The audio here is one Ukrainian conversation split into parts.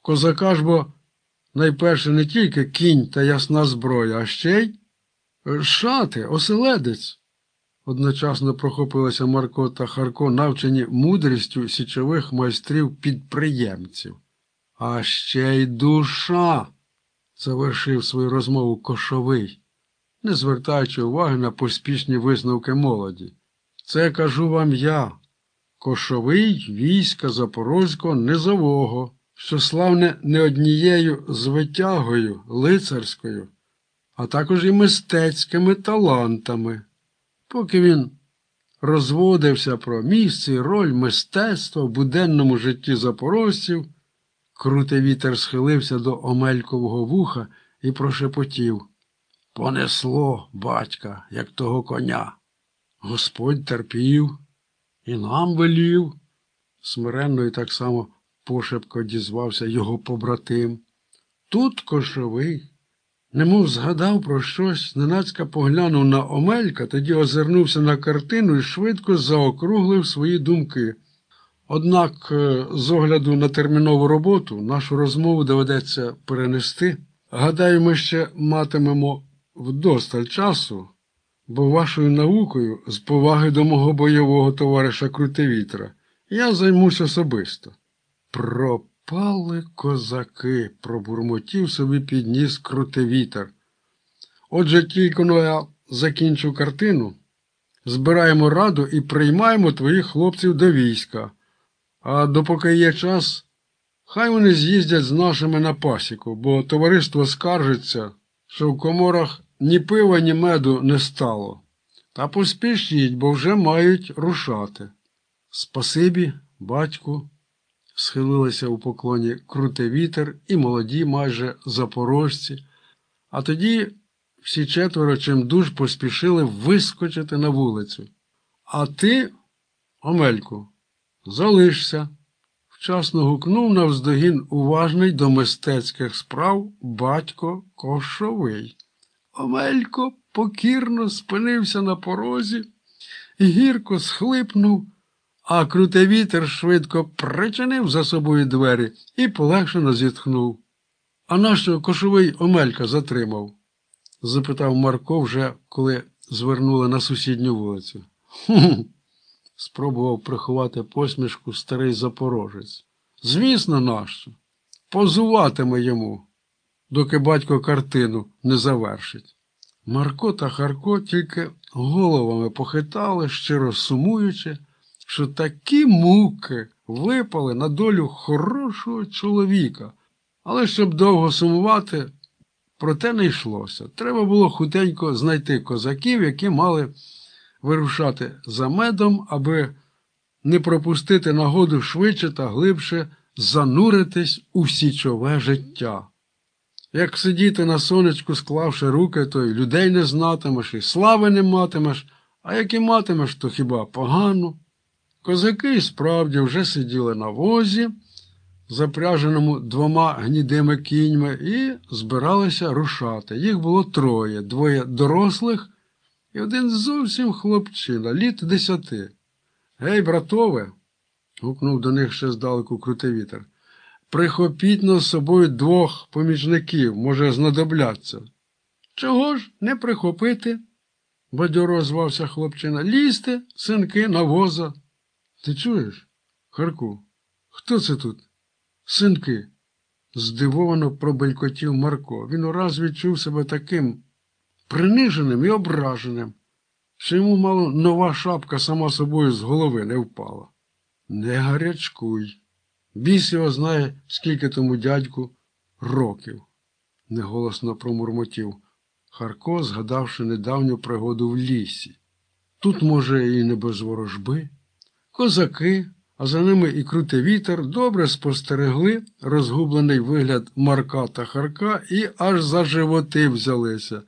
Козака ж бо найперше не тільки кінь та ясна зброя, а ще й шати, оселедець. Одночасно прохопилися Марко та Харко, навчені мудрістю січових майстрів-підприємців. А ще й душа, завершив свою розмову Кошовий, не звертаючи уваги на поспішні висновки молоді. Це кажу вам я, Кошовий війська Запорозького низового, що славне не однією звитягою лицарською, а також і мистецькими талантами. Поки він розводився про місце і роль мистецтва в буденному житті запорожців, Крутий Вітер схилився до Омелькового вуха і прошепотів: «Понесло, батька, як того коня. Господь терпів і нам велів», – смиренно і так само пошепко дізвався його побратим. Тут Кошовий, немов згадав про щось, зненацька поглянув на Омелька, тоді озирнувся на картину і швидко заокруглив свої думки. Однак, з огляду на термінову роботу, нашу розмову доведеться перенести. Гадаю, ми ще матимемо вдосталь часу, бо вашою наукою, з поваги до мого бойового товариша Крутивітра, я займусь особисто. Пропали козаки, пробурмотів собі підніс Крутивітер. Отже, тільки я закінчу картину, збираємо раду і приймаємо твоїх хлопців до війська. А допоки є час, хай вони з'їздять з нашими на пасіку, бо товариство скаржиться, що в коморах ні пива, ні меду не стало. Та поспішіть, бо вже мають рушати. Спасибі, батьку, схилилися у поклоні Крутий Вітер і молоді майже запорожці, а тоді всі четверо чимдуж поспішили вискочити на вулицю. А ти, Омельку, залишся, вчасно гукнув навздогін уважний до мистецьких справ батько Кошовий. Омелько покірно спинився на порозі і гірко схлипнув, а Крутий Вітер швидко причинив за собою двері і полегшено зітхнув. «А нащо Кошовий Омелька затримав?» – запитав Марко вже, коли звернули на сусідню вулицю. «Хм-хм!» – спробував приховати посмішку старий запорожець. «Звісно, нащо? Позуватиме йому, доки батько картину не завершить». Марко та Харко тільки головами похитали, щиро сумуючи, що такі муки випали на долю хорошого чоловіка. Але щоб довго сумувати, про те не йшлося. Треба було хутенько знайти козаків, які мали вирушати за медом, аби не пропустити нагоду швидше та глибше зануритись у січове життя. Як сидіти на сонечку, склавши руки, то й людей не знатимеш, і слави не матимеш, а як і матимеш, то хіба погано. Козаки і справді вже сиділи на возі, запряженому 2 гнідими кіньми, і збиралися рушати. Їх було 3, 2 дорослих і 1 зовсім хлопчина, літ 10. «Гей, братове!» – гукнув до них ще здалеку Крутий Вітер. «Прихопіть-но з собою 2 помічників, може знадобляться». «Чого ж не прихопити?» – бадьоро озвався хлопчина. «Лізьте, синки, на воза». «Ти чуєш, Харку, хто це тут?» «Синки», – здивовано пробелькотів Марко. Він ураз відчув себе таким приниженим і ображеним, що йому мало нова шапка сама собою з голови не впала. «Не гарячкуй. Біс його знає, скільки тому дядьку років», – неголосно промурмотів Харко, згадавши недавню пригоду в лісі. Тут, може, і не без ворожби. Козаки, а за ними і Крутий Вітер, добре спостерегли розгублений вигляд Марка та Харка і аж за животи взялися.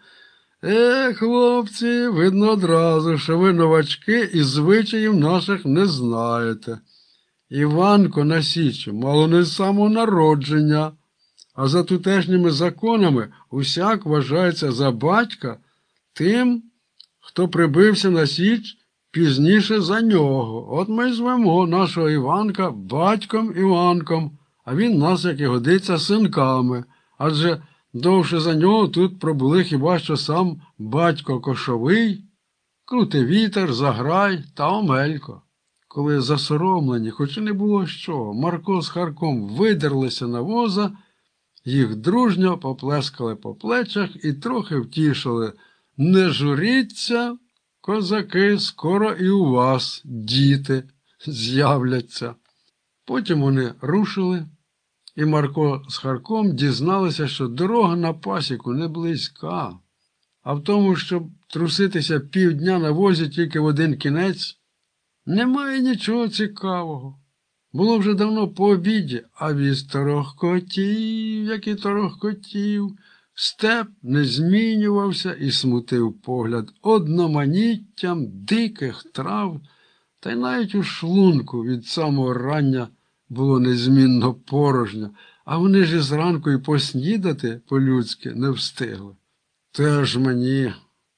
Хлопці, видно одразу, що ви новачки і звичаїв наших не знаєте. Іванко на Січі мало не з самого народження, а за тутешніми законами усяк вважається за батька тим, хто прибився на Січ пізніше за нього. От ми звемо нашого Іванка батьком Іванком, а він нас, як і годиться, синками, адже довше за нього тут пробули хіба що сам батько Кошовий, Крутий Вітер, Заграй та Омелько. Коли засоромлені, хоч і не було що, Марко з Харком видерлися на воза, їх дружньо поплескали по плечах і трохи втішили. Не журіться, козаки, скоро і у вас діти з'являться. Потім вони рушили, і Марко з Харком дізналися, що дорога на пасіку не близька, а в тому, щоб труситися півдня на возі тільки в один кінець, немає нічого цікавого. Було вже давно по обіді, а віз торохкотів, як і торохкотів. Степ не змінювався і смутив погляд одноманіттям диких трав, та й навіть у шлунку від самого рання було незмінно порожньо, а вони ж із ранку і поснідати по-людськи не встигли. Теж мені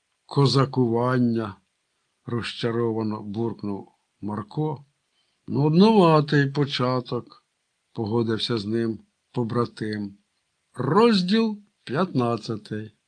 козакування, розчаровано буркнув Марко. Нудноватий початок, погодився з ним побратим. Розділ 15.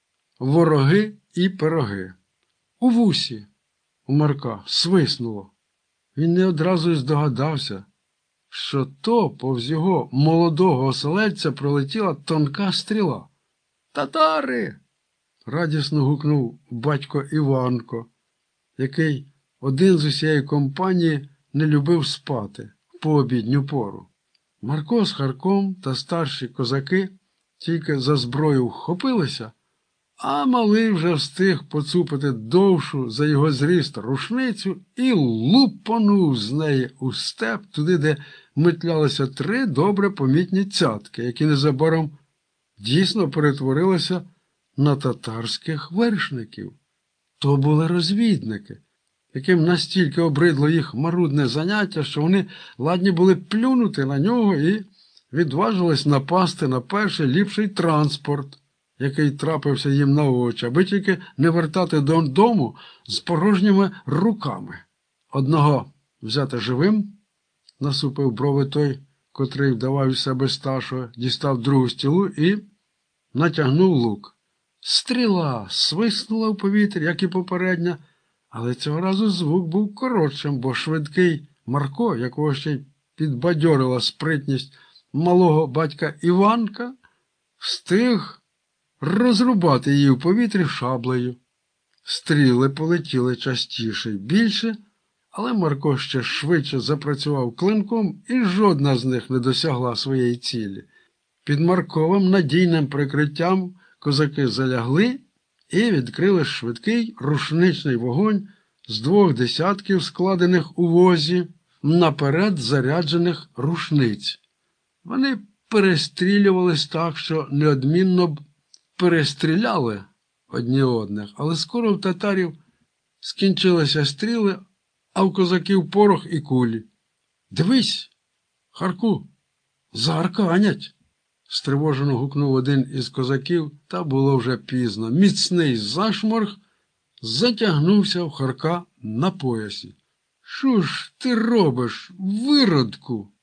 Вороги і пироги. У вусі у Марка свиснуло. Він не одразу й здогадався, що то повз його молодого оселедця пролетіла тонка стріла. «Татари!» – радісно гукнув батько Іванко, який один з усієї компанії не любив спати в пообідню пору. Марко з Харком та старші козаки тільки за зброю вхопилися, а малий вже встиг поцупити довшу за його зріст рушницю і лупанув з неї у степ туди, де метлялися 3 добре помітні цятки, які незабаром дійсно перетворилися на татарських вершників. То були розвідники, яким настільки обридло їх марудне заняття, що вони ладні були плюнути на нього і відважились напасти на перший ліпший транспорт, який трапився їм на очі, аби тільки не вертати додому з порожніми руками. Одного взяти живим, насупив брови той, котрий вдавав із себе старшого, дістав другу стілу і натягнув лук. Стріла свиснула в повітрі, як і попередня, але цього разу звук був коротшим, бо швидкий Марко, якого ще й підбадьорила спритність малого батька Іванка, встиг розрубати її в повітрі шаблею. Стріли полетіли частіше й більше, але Марко ще швидше запрацював клинком, і жодна з них не досягла своєї цілі. Під Марковим надійним прикриттям козаки залягли і відкрили швидкий рушничний вогонь з 2 десятків, складених у возі, наперед заряджених рушниць. Вони перестрілювались так, що неодмінно б перестріляли одні одних, але скоро в татарів скінчилися стріли, а в козаків порох і кулі. «Дивись, Харку, заарканять!» стривожено гукнув один із козаків, та було вже пізно. Міцний зашморг затягнувся в Харка на поясі. «Що ж ти робиш, виродку?»